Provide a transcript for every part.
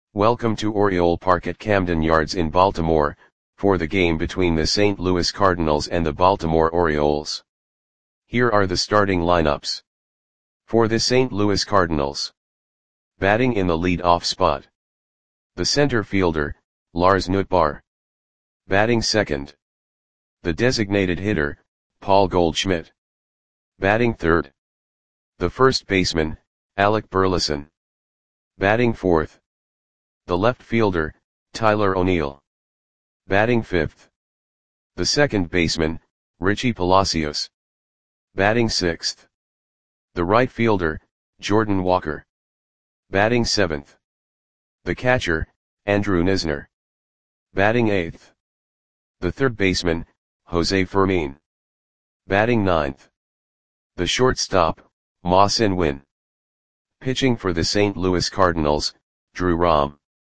Welcome to Oriole Park at Camden Yards in Baltimore, for the game between the St. Louis Cardinals and the Baltimore Orioles. Here are the starting lineups. For the St. Louis Cardinals. Batting in the lead-off spot. The center fielder, Lars Nootbaar. Batting second. The designated hitter, Paul Goldschmidt. Batting third. The first baseman, Alec Burleson. Batting fourth. The left fielder, Tyler O'Neill. Batting fifth. The second baseman, Richie Palacios. Batting sixth. The right fielder, Jordan Walker. Batting seventh. The catcher, Andrew Knizner. Batting eighth. The third baseman, Jose Fermin. Batting ninth. The shortstop, Ma Sin-win. Pitching for the St. Louis Cardinals, Drew Rom.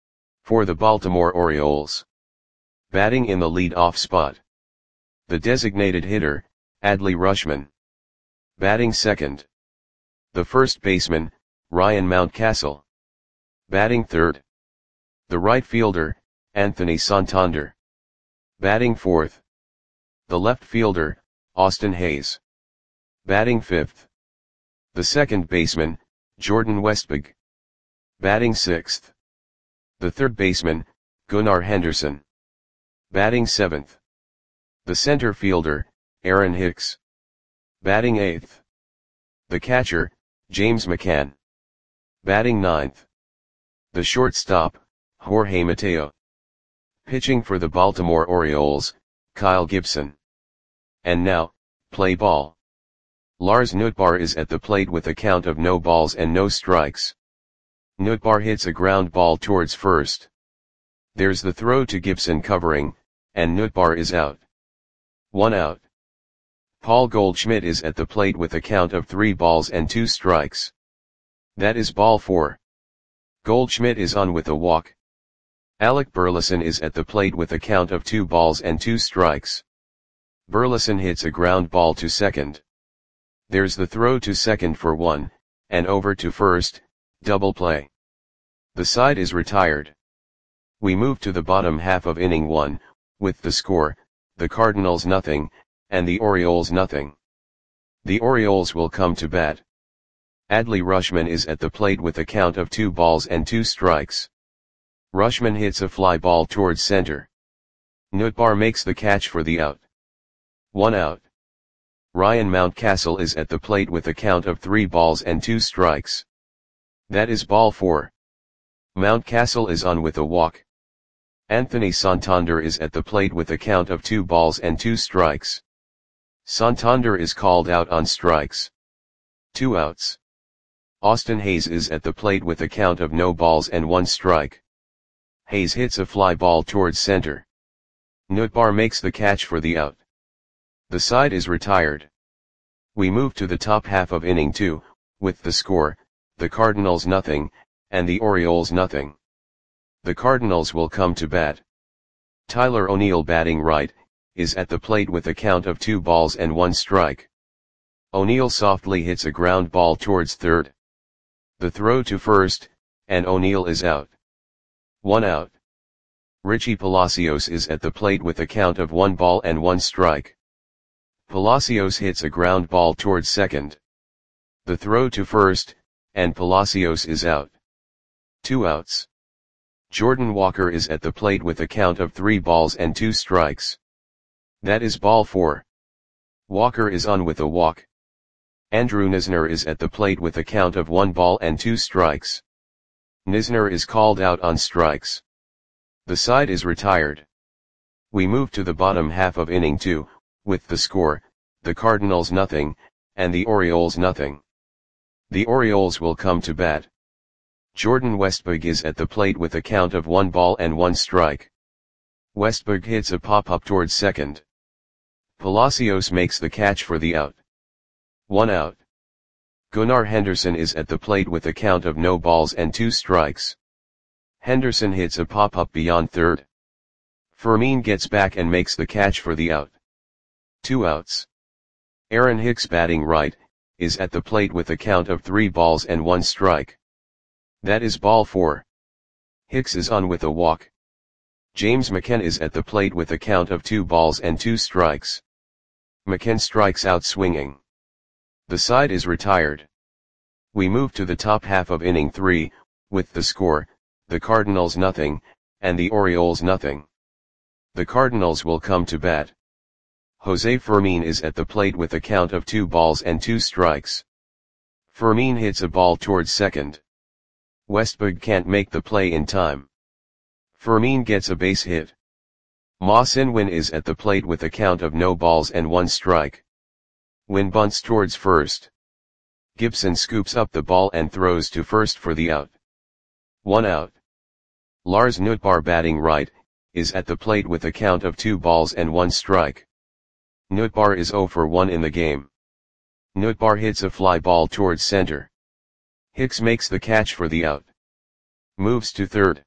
For the Baltimore Orioles. Batting in the lead-off spot. The designated hitter, Adley Rutschman. Batting second. The first baseman, Ryan Mountcastle. Batting third. The right fielder, Anthony Santander. Batting fourth. The left fielder, Austin Hayes. Batting fifth. The second baseman, Jordan Westburg. Batting sixth. The third baseman, Gunnar Henderson. Batting seventh. The center fielder, Aaron Hicks. Batting eighth. The catcher, James McCann. Batting ninth. The shortstop, Jorge Mateo. Pitching for the Baltimore Orioles, Kyle Gibson. And now, play ball. Lars Nootbaar is at the plate with a count of no balls and no strikes. Nootbaar hits a ground ball towards first. There's the throw to Gibson covering, and Nootbaar is out. 1 out. Paul Goldschmidt is at the plate with a count of 3 balls and 2 strikes. That is ball 4. Goldschmidt is on with a walk. Alec Burleson is at the plate with a count of 2 balls and 2 strikes. Burleson hits a ground ball to second. There's the throw to second for 1, and over to first, double play. The side is retired. We move to the bottom half of inning 1, with the score, the Cardinals nothing, and the Orioles nothing. The Orioles will come to bat. Adley Rutschman is at the plate with a count of 2 balls and 2 strikes. Rutschman hits a fly ball towards center. Nootbaar makes the catch for the out. 1 out. Ryan Mountcastle is at the plate with a count of 3 balls and 2 strikes. That is ball 4. Mountcastle is on with a walk. Anthony Santander is at the plate with a count of 2 balls and 2 strikes. Santander is called out on strikes. 2 outs. Austin Hayes is at the plate with a count of no balls and 1 strike. Hayes hits a fly ball towards center. Nootbaar makes the catch for the out. The side is retired. We move to the top half of inning 2, with the score, the Cardinals nothing, and the Orioles nothing. The Cardinals will come to bat. Tyler O'Neill batting right, is at the plate with a count of 2 balls and 1 strike. O'Neill softly hits a ground ball towards third. The throw to first, and O'Neill is out. 1 out. Richie Palacios is at the plate with a count of 1 ball and 1 strike. Palacios hits a ground ball towards second. The throw to first, and Palacios is out. 2 outs. Jordan Walker is at the plate with a count of 3 balls and 2 strikes. That is ball 4. Walker is on with a walk. Andrew Knizner is at the plate with a count of 1 ball and 2 strikes. Knizner is called out on strikes. The side is retired. We move to the bottom half of inning 2, with the score, the Cardinals nothing, and the Orioles nothing. The Orioles will come to bat. Jordan Westburg is at the plate with a count of 1 ball and 1 strike. Westburg hits a pop-up towards second. Palacios makes the catch for the out. 1 out. Gunnar Henderson is at the plate with a count of no balls and 2 strikes. Henderson hits a pop-up beyond third. Fermin gets back and makes the catch for the out. 2 outs. Aaron Hicks batting right, is at the plate with a count of 3 balls and 1 strike. That is ball 4. Hicks is on with a walk. James McCann is at the plate with a count of 2 balls and 2 strikes. McCann strikes out swinging. The side is retired. We move to the top half of inning 3, with the score, the Cardinals nothing, and the Orioles nothing. The Cardinals will come to bat. Jose Fermin is at the plate with a count of 2 balls and 2 strikes. Fermin hits a ball towards second. Westberg can't make the play in time. Fermin gets a base hit. Ma Sin-win is at the plate with a count of no balls and 1 strike. Win bunts towards first. Gibson scoops up the ball and throws to first for the out. 1 out. Lars Nootbaar, batting right, is at the plate with a count of 2 balls and 1 strike. Nootbaar is 0 for 1 in the game. Nootbaar hits a fly ball towards center. Hicks makes the catch for the out. Moves to third.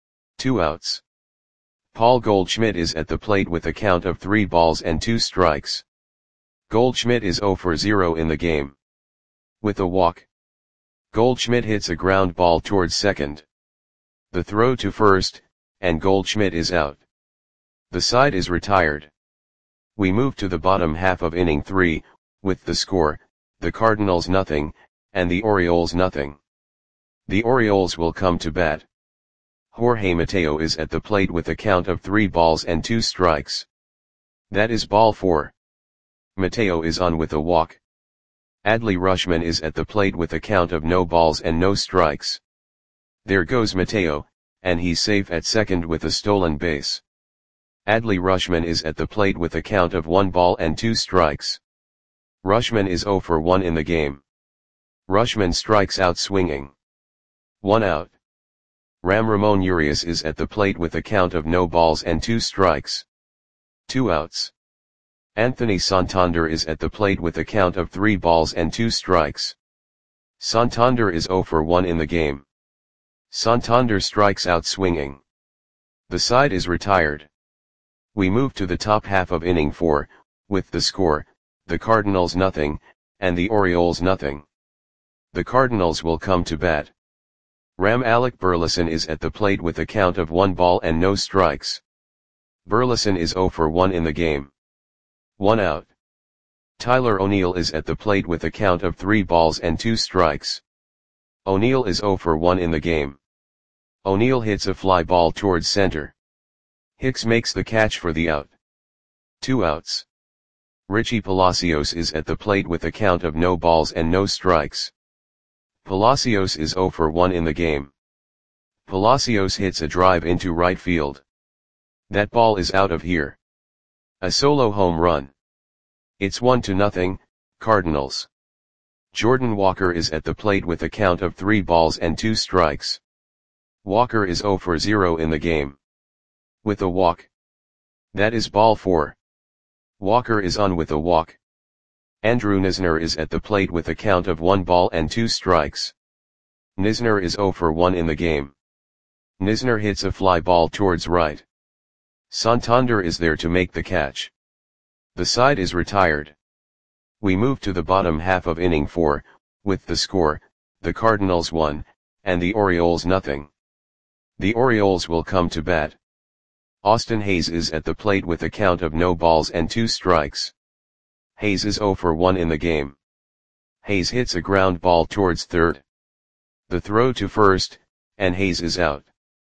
2 outs. Paul Goldschmidt is at the plate with a count of 3 balls and 2 strikes. Goldschmidt is 0 for 0 in the game. With a walk. Goldschmidt hits a ground ball towards second. The throw to first, and Goldschmidt is out. The side is retired. We move to the bottom half of inning 3, with the score, the Cardinals nothing, and the Orioles nothing. The Orioles will come to bat. Jorge Mateo is at the plate with a count of 3 balls and 2 strikes. That is ball 4. Mateo is on with a walk. Adley Rutschman is at the plate with a count of no balls and no strikes. There goes Mateo, and he's safe at second with a stolen base. Adley Rutschman is at the plate with a count of 1 ball and 2 strikes. Rutschman is 0 for 1 in the game. Rutschman strikes out swinging. 1 out. Ram Ramon Urias is at the plate with a count of no balls and 2 strikes. 2 outs. Anthony Santander is at the plate with a count of 3 balls and 2 strikes. Santander is 0 for 1 in the game. Santander strikes out swinging. The side is retired. We move to the top half of inning 4, with the score, the Cardinals nothing, and the Orioles nothing. The Cardinals will come to bat. Ram Alec Burleson is at the plate with a count of 1 ball and no strikes. Burleson is 0 for 1 in the game. 1 out. Tyler O'Neill is at the plate with a count of 3 balls and 2 strikes. O'Neill is 0 for 1 in the game. O'Neill hits a fly ball towards center. Hicks makes the catch for the out. 2 outs. Richie Palacios is at the plate with a count of no balls and no strikes. Palacios is 0 for 1 in the game. Palacios hits a drive into right field. That ball is out of here. A solo home run. It's 1-0, Cardinals. Jordan Walker is at the plate with a count of 3 balls and 2 strikes. Walker is 0 for 0 in the game. With a walk. That is ball 4. Walker is on with a walk. Andrew Knizner is at the plate with a count of 1 ball and 2 strikes. Knizner is 0 for 1 in the game. Knizner hits a fly ball towards right. Santander is there to make the catch. The side is retired. We move to the bottom half of inning 4, with the score, the Cardinals 1, and the Orioles nothing. The Orioles will come to bat. Austin Hayes is at the plate with a count of no balls and 2 strikes. Hayes is 0 for 1 in the game. Hayes hits a ground ball towards third. The throw to first, and Hayes is out.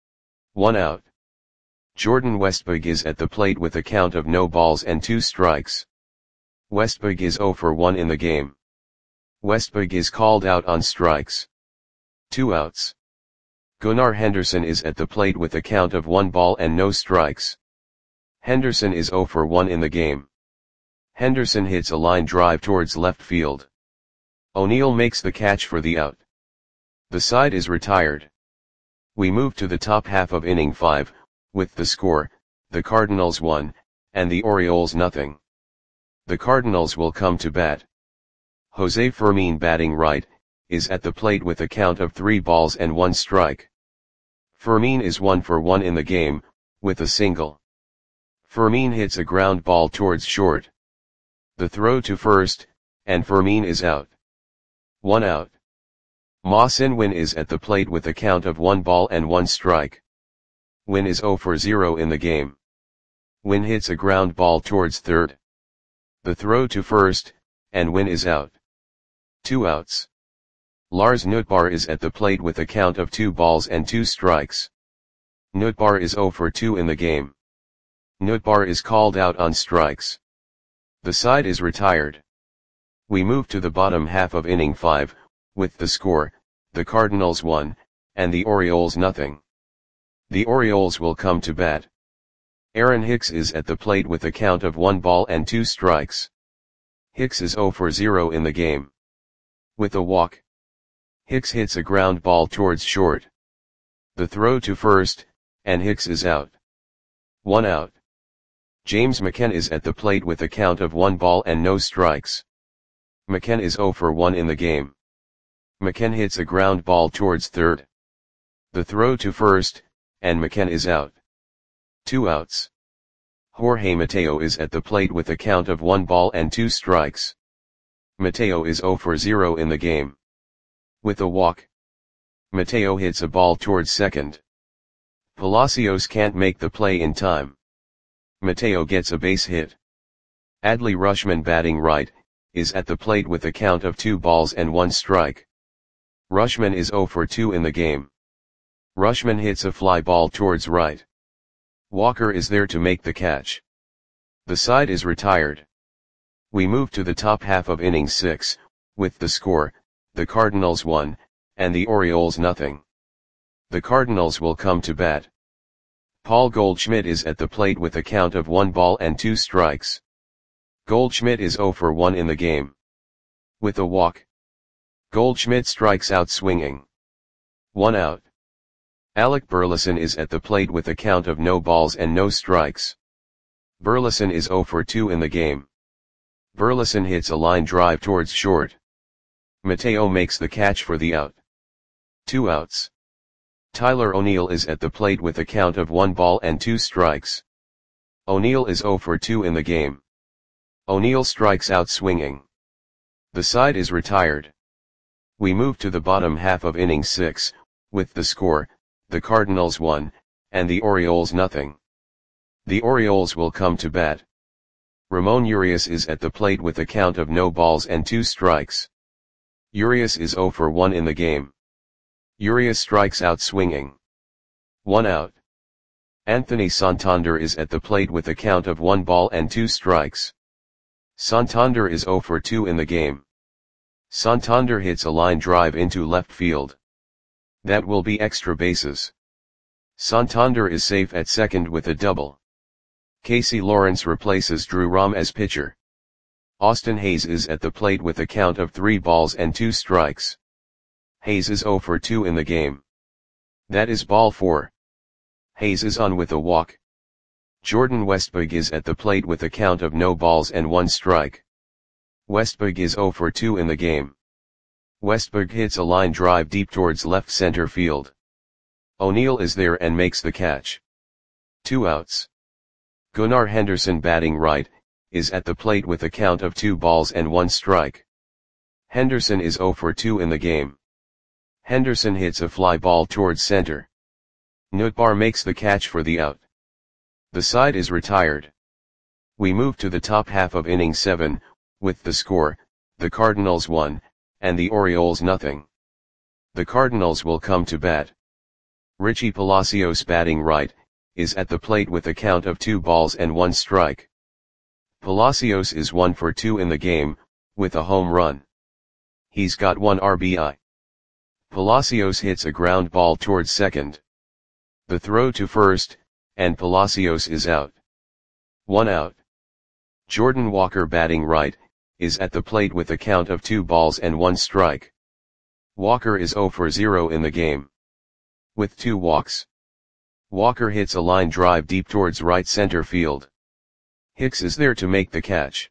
1 out. Jordan Westberg is at the plate with a count of no balls and 2 strikes. Westberg is 0 for 1 in the game. Westberg is called out on strikes. 2 outs. Gunnar Henderson is at the plate with a count of 1 ball and no strikes. Henderson is 0 for 1 in the game. Henderson hits a line drive towards left field. O'Neill makes the catch for the out. The side is retired. We move to the top half of inning 5, with the score, the Cardinals 1, and the Orioles nothing. The Cardinals will come to bat. Jose Fermin, batting right, is at the plate with a count of 3 balls and 1 strike. Fermin is 1 for 1 in the game, with a single. Fermin hits a ground ball towards short. The throw to first, and Fermin is out. 1 out. Ma Sin-win is at the plate with a count of 1 ball and 1 strike. Win is 0 for 0 in the game. Win hits a ground ball towards third. The throw to first, and Win is out. 2 outs. Lars Nootbaar is at the plate with a count of 2 balls and 2 strikes. Nootbaar is 0 for 2 in the game. Nootbaar is called out on strikes. The side is retired. We move to the bottom half of inning 5, with the score, the Cardinals 1, and the Orioles nothing. The Orioles will come to bat. Aaron Hicks is at the plate with a count of 1 ball and 2 strikes. Hicks is 0 for 0 in the game. With a walk, Hicks hits a ground ball towards short. The throw to first, and Hicks is out. 1 out. James McCann is at the plate with a count of 1 ball and no strikes. McCann is 0 for 1 in the game. McCann hits a ground ball towards third. The throw to first, and McCann is out. 2 outs. Jorge Mateo is at the plate with a count of 1 ball and 2 strikes. Mateo is 0 for 0 in the game. With a walk, Mateo hits a ball towards second. Palacios can't make the play in time. Mateo gets a base hit. Adley Rutschman, batting right, is at the plate with a count of 2 balls and 1 strike. Rutschman is 0 for 2 in the game. Rutschman hits a fly ball towards right. Walker is there to make the catch. The side is retired. We move to the top half of inning 6, with the score, the Cardinals 1, and the Orioles nothing. The Cardinals will come to bat. Paul Goldschmidt is at the plate with a count of 1 ball and 2 strikes. Goldschmidt is 0 for 1 in the game. With a walk, Goldschmidt strikes out swinging. 1 out. Alec Burleson is at the plate with a count of no balls and no strikes. Burleson is 0 for 2 in the game. Burleson hits a line drive towards short. Mateo makes the catch for the out. 2 outs. Tyler O'Neill is at the plate with a count of 1 ball and 2 strikes. O'Neill is 0 for 2 in the game. O'Neill strikes out swinging. The side is retired. We move to the bottom half of inning 6, with the score, the Cardinals 1, and the Orioles nothing. The Orioles will come to bat. Ramon Urias is at the plate with a count of no balls and 2 strikes. Urias is 0 for 1 in the game. Urias strikes out swinging. 1 out. Anthony Santander is at the plate with a count of 1 ball and 2 strikes. Santander is 0 for 2 in the game. Santander hits a line drive into left field. That will be extra bases. Santander is safe at second with a double. Casey Lawrence replaces Drew Rom as pitcher. Austin Hayes is at the plate with a count of 3 balls and 2 strikes. Hayes is 0 for 2 in the game. That is ball 4. Hayes is on with a walk. Jordan Westburg is at the plate with a count of no balls and 1 strike. Westburg is 0 for 2 in the game. Westburg hits a line drive deep towards left center field. O'Neill is there and makes the catch. 2 outs. Gunnar Henderson, batting right, is at the plate with a count of 2 balls and 1 strike. Henderson is 0 for 2 in the game. Henderson hits a fly ball towards center. Nootbaar makes the catch for the out. The side is retired. We move to the top half of inning 7, with the score, the Cardinals 1, and the Orioles nothing. The Cardinals will come to bat. Richie Palacios, batting right, is at the plate with a count of 2 balls and 1 strike. Palacios is 1 for 2 in the game, with a home run. He's got 1 RBI. Palacios hits a ground ball towards second. The throw to first, and Palacios is out. 1 out. Jordan Walker, batting right, is at the plate with a count of 2 balls and 1 strike. Walker is 0 for 0 in the game. With 2 walks, Walker hits a line drive deep towards right center field. Hicks is there to make the catch.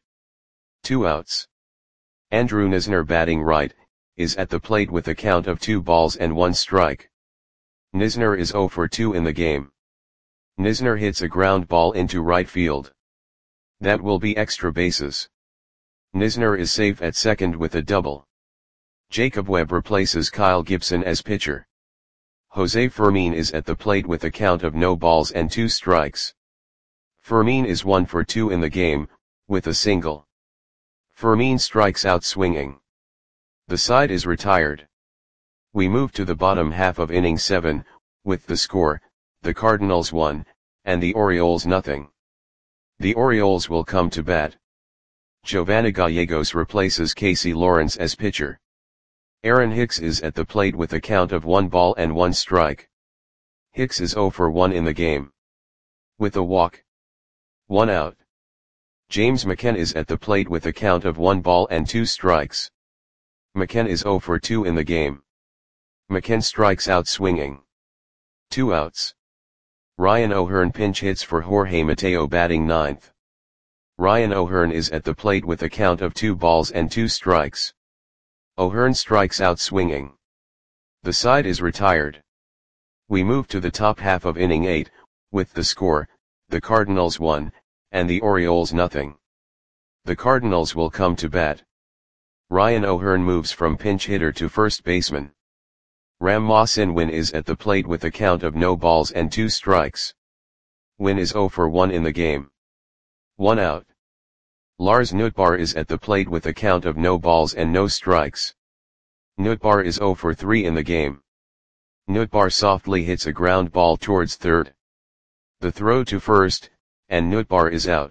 2 outs. Andrew Knizner, batting right, is at the plate with a count of 2 balls and 1 strike. Knizner is 0 for 2 in the game. Knizner hits a ground ball into right field. That will be extra bases. Knizner is safe at second with a double. Jacob Webb replaces Kyle Gibson as pitcher. Jose Fermin is at the plate with a count of no balls and 2 strikes. Fermin is 1 for 2 in the game, with a single. Fermin strikes out swinging. The side is retired. We move to the bottom half of inning 7, with the score, the Cardinals 1, and the Orioles nothing. The Orioles will come to bat. Giovanni Gallegos replaces Casey Lawrence as pitcher. Aaron Hicks is at the plate with a count of 1 ball and 1 strike. Hicks is 0 for 1 in the game. With a walk. 1 out. James McCann is at the plate with a count of 1 ball and 2 strikes. McCann is 0 for 2 in the game. McCann strikes out swinging. 2 outs. Ryan O'Hearn pinch hits for Jorge Mateo batting 9th. Ryan O'Hearn is at the plate with a count of 2 balls and 2 strikes. O'Hearn strikes out swinging. The side is retired. We move to the top half of inning 8, with the score, the Cardinals 1, and the Orioles nothing. The Cardinals will come to bat. Ryan O'Hearn moves from pinch hitter to first baseman. Ram Mohsin Win is at the plate with a count of no balls and 2 strikes. Win is 0 for 1 in the game. 1 out. Lars Nootbaar is at the plate with a count of no balls and no strikes. Nootbaar is 0 for 3 in the game. Nootbaar softly hits a ground ball towards third. The throw to first, and Nootbaar is out.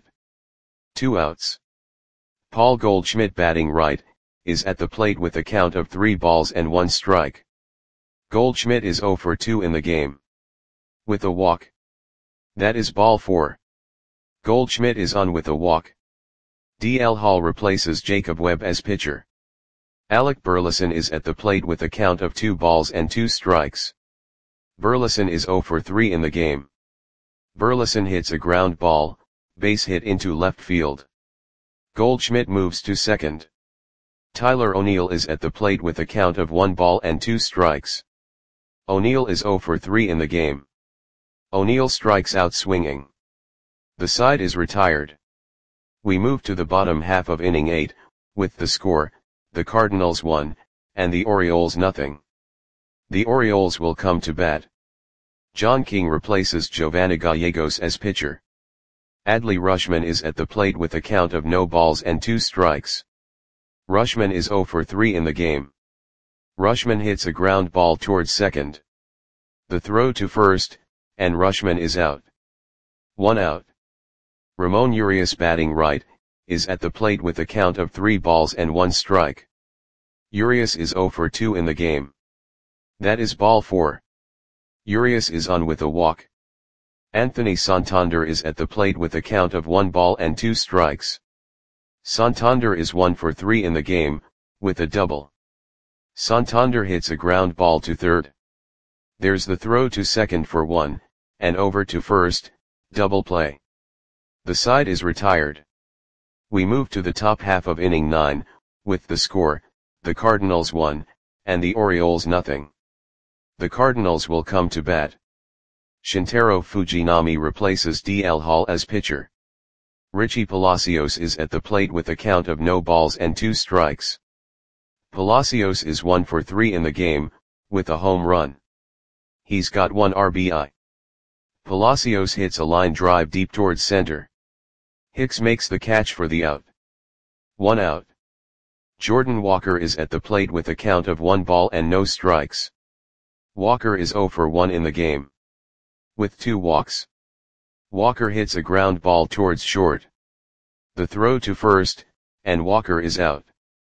2 outs. Paul Goldschmidt batting right, is at the plate with a count of 3 balls and 1 strike. Goldschmidt is 0 for 2 in the game. With a walk. That is ball 4. Goldschmidt is on with a walk. D.L. Hall replaces Jacob Webb as pitcher. Alec Burleson is at the plate with a count of 2 balls and 2 strikes. Burleson is 0 for 3 in the game. Burleson hits a ground ball, base hit into left field. Goldschmidt moves to second. Tyler O'Neill is at the plate with a count of 1 ball and 2 strikes. O'Neill is 0 for 3 in the game. O'Neill strikes out swinging. The side is retired. We move to the bottom half of inning 8, with the score, the Cardinals 1, and the Orioles nothing. The Orioles will come to bat. John King replaces Giovanni Gallegos as pitcher. Adley Rutschman is at the plate with a count of no balls and 2 strikes. Rutschman is 0 for 3 in the game. Rutschman hits a ground ball towards second. The throw to first, and Rutschman is out. 1 out. Ramon Urias batting right, is at the plate with a count of 3 balls and 1 strike. Urias is 0 for 2 in the game. That is ball 4. Urias is on with a walk. Anthony Santander is at the plate with a count of 1 ball and 2 strikes. Santander is 1 for 3 in the game, with a double. Santander hits a ground ball to third. There's the throw to second for 1, and over to first, double play. The side is retired. We move to the top half of inning 9, with the score, the Cardinals 1, and the Orioles nothing. The Cardinals will come to bat. Shintaro Fujinami replaces D.L. Hall as pitcher. Richie Palacios is at the plate with a count of no balls and 2 strikes. Palacios is 1 for 3 in the game, with a home run. He's got 1 RBI. Palacios hits a line drive deep towards center. Hicks makes the catch for the out. 1 out. Jordan Walker is at the plate with a count of 1 ball and no strikes. Walker is 0 for 1 in the game. With 2 walks. Walker hits a ground ball towards short. The throw to first, and Walker is out.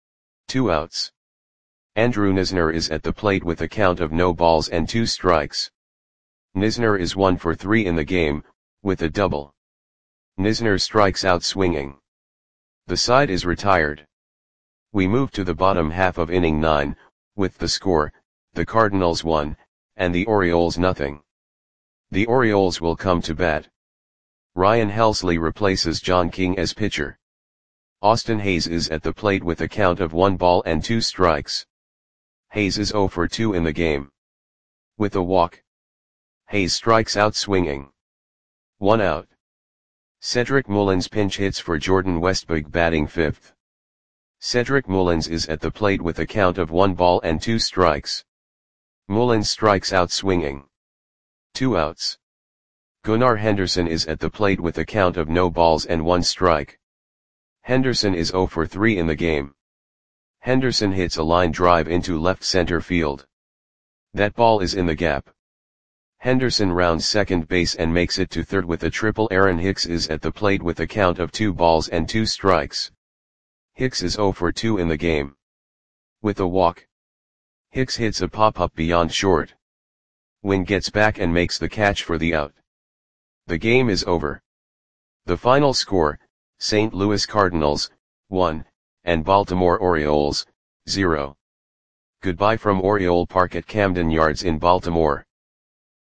2 outs. Andrew Knizner is at the plate with a count of no balls and 2 strikes. Knizner is 1 for 3 in the game, with a double. Knizner strikes out swinging. The side is retired. We move to the bottom half of inning 9, with the score, the Cardinals 1, and the Orioles nothing. The Orioles will come to bat. Ryan Helsley replaces John King as pitcher. Austin Hayes is at the plate with a count of 1 ball and 2 strikes. Hayes is 0 for 2 in the game. With a walk. Hayes strikes out swinging. 1 out. Cedric Mullins pinch hits for Jordan Westbrook batting 5th. Cedric Mullins is at the plate with a count of 1 ball and 2 strikes. Mullins strikes out swinging. 2 outs. Gunnar Henderson is at the plate with a count of no balls and 1 strike. Henderson is 0 for 3 in the game. Henderson hits a line drive into left center field. That ball is in the gap. Henderson rounds second base and makes it to third with a triple. Aaron Hicks is at the plate with a count of 2 balls and 2 strikes. Hicks is 0 for 2 in the game. With a walk, Hicks hits a pop-up beyond short. Winn gets back and makes the catch for the out. The game is over. The final score, St. Louis Cardinals, 1, and Baltimore Orioles, 0. Goodbye from Oriole Park at Camden Yards in Baltimore.